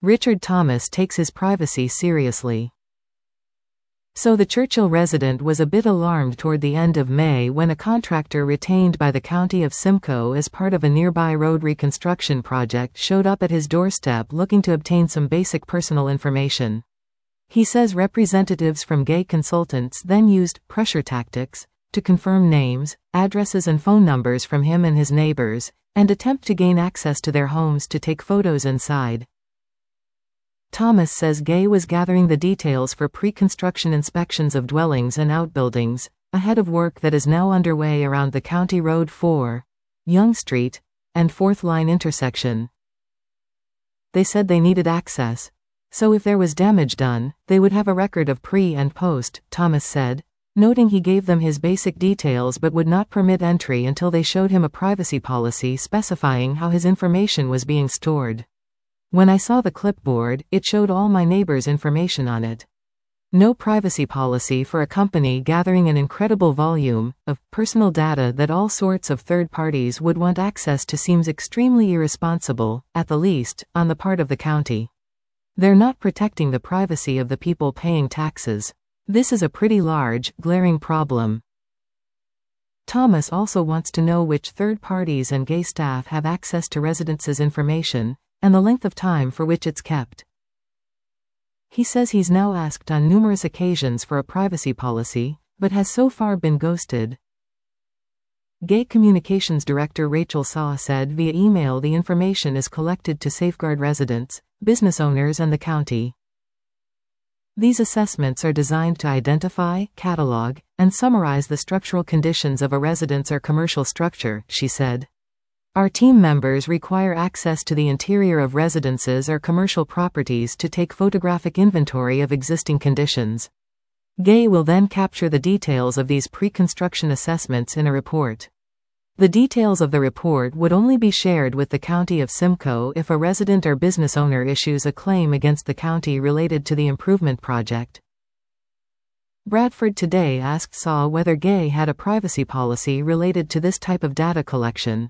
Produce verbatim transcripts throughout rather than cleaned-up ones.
Richard Thomas takes his privacy seriously. So the Churchill resident was a bit alarmed toward the end of May when a contractor retained by the County of Simcoe as part of a nearby road reconstruction project showed up at his doorstep looking to obtain some basic personal information. He says representatives from Gay Consultants then used pressure tactics to confirm names, addresses and phone numbers from him and his neighbors, and attempt to gain access to their homes to take photos inside. Thomas says Gay was gathering the details for pre-construction inspections of dwellings and outbuildings, ahead of work that is now underway around the County Road four, Young Street, and Fourth Line intersection. They said they needed access, so if there was damage done, they would have a record of pre and post, Thomas said, noting he gave them his basic details but would not permit entry until they showed him a privacy policy specifying how his information was being stored. When I saw the clipboard, it showed all my neighbors' information on it. No privacy policy for a company gathering an incredible volume of personal data that all sorts of third parties would want access to seems extremely irresponsible, at the least, on the part of the county. They're not protecting the privacy of the people paying taxes. This is a pretty large, glaring problem. Thomas also wants to know which third parties and Gay staff have access to residents' information, and the length of time for which it's kept. He says he's now asked on numerous occasions for a privacy policy, but has so far been ghosted. Gay Communications Director Rachel Saw said via email the information is collected to safeguard residents, business owners and the county. These assessments are designed to identify, catalog, and summarize the structural conditions of a residence or commercial structure, she said. Our team members require access to the interior of residences or commercial properties to take photographic inventory of existing conditions. Gay will then capture the details of these pre-construction assessments in a report. The details of the report would only be shared with the County of Simcoe if a resident or business owner issues a claim against the county related to the improvement project. Bradford Today asked Saw whether Gay had a privacy policy related to this type of data collection.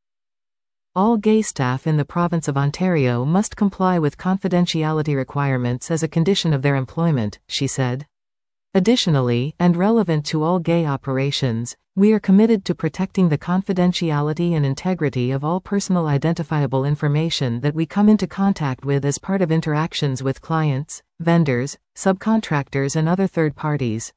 All Gay staff in the province of Ontario must comply with confidentiality requirements as a condition of their employment, she said. Additionally, and relevant to all Gay operations, we are committed to protecting the confidentiality and integrity of all personal identifiable information that we come into contact with as part of interactions with clients, vendors, subcontractors and other third parties.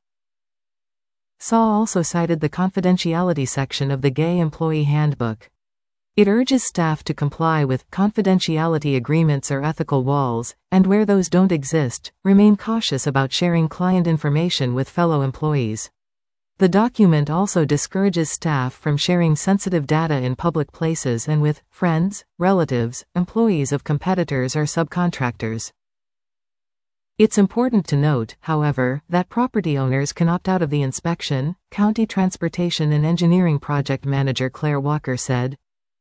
Saw also cited the confidentiality section of the Gay Employee Handbook. It urges staff to comply with confidentiality agreements or ethical walls, and where those don't exist, remain cautious about sharing client information with fellow employees. The document also discourages staff from sharing sensitive data in public places and with friends, relatives, employees of competitors or subcontractors. It's important to note, however, that property owners can opt out of the inspection, County Transportation and Engineering Project Manager Claire Walker said.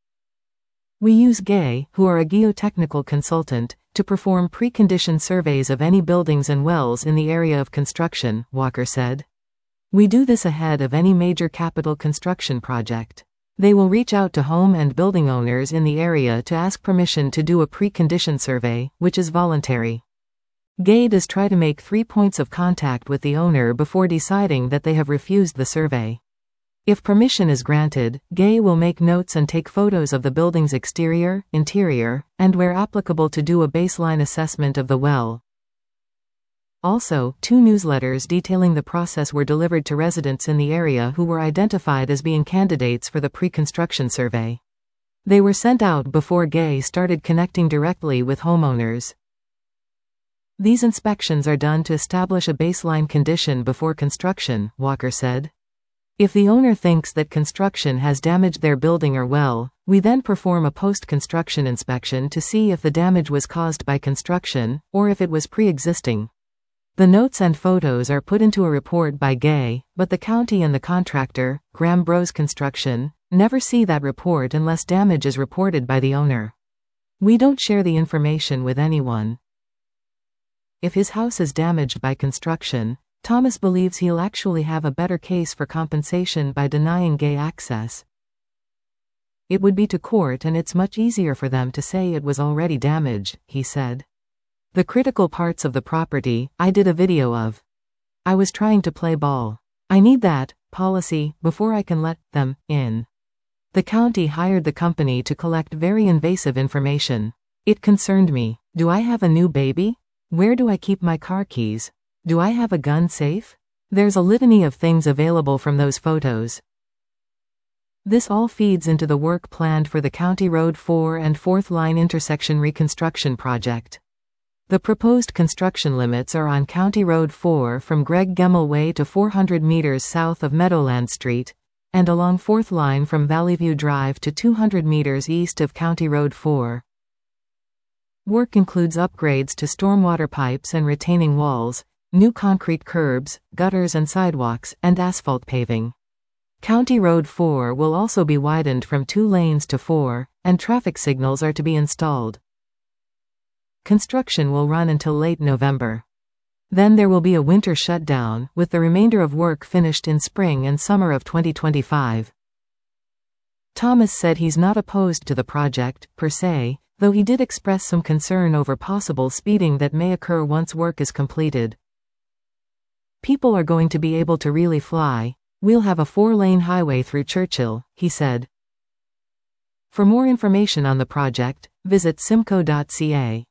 We use Gay, who are a geotechnical consultant, to perform precondition surveys of any buildings and wells in the area of construction, Walker said. We do this ahead of any major capital construction project. They will reach out to home and building owners in the area to ask permission to do a precondition survey, which is voluntary. Gay does try to make three points of contact with the owner before deciding that they have refused the survey. If permission is granted, Gay will make notes and take photos of the building's exterior, interior, and where applicable to do a baseline assessment of the well. Also, two newsletters detailing the process were delivered to residents in the area who were identified as being candidates for the pre-construction survey. They were sent out before Gay started connecting directly with homeowners. These inspections are done to establish a baseline condition before construction, Walker said. If the owner thinks that construction has damaged their building or well, we then perform a post-construction inspection to see if the damage was caused by construction, or if it was pre-existing. The notes and photos are put into a report by Gay, but the county and the contractor, Graham Bros Construction, never see that report unless damage is reported by the owner. We don't share the information with anyone. If his house is damaged by construction, Thomas believes he'll actually have a better case for compensation by denying Gay access. It would be to court and it's much easier for them to say it was already damaged, he said. The critical parts of the property, I did a video of. I was trying to play ball. I need that policy before I can let them in. The county hired the company to collect very invasive information. It concerned me. Do I have a new baby? Where do I keep my car keys? Do I have a gun safe? There's a litany of things available from those photos. This all feeds into the work planned for the County Road four and fourth Line intersection reconstruction project. The proposed construction limits are on County Road four from Greg Gemmel Way to four hundred meters south of Meadowland Street, and along fourth Line from Valleyview Drive to two hundred meters east of County Road four. Work includes upgrades to stormwater pipes and retaining walls, new concrete curbs, gutters and sidewalks, and asphalt paving. County Road four will also be widened from two lanes to four, and traffic signals are to be installed. Construction will run until late November. Then there will be a winter shutdown, with the remainder of work finished in spring and summer of twenty twenty-five. Thomas said he's not opposed to the project, per se, though he did express some concern over possible speeding that may occur once work is completed. People are going to be able to really fly. We'll have a four-lane highway through Churchill, he said. For more information on the project, visit simco dot c a.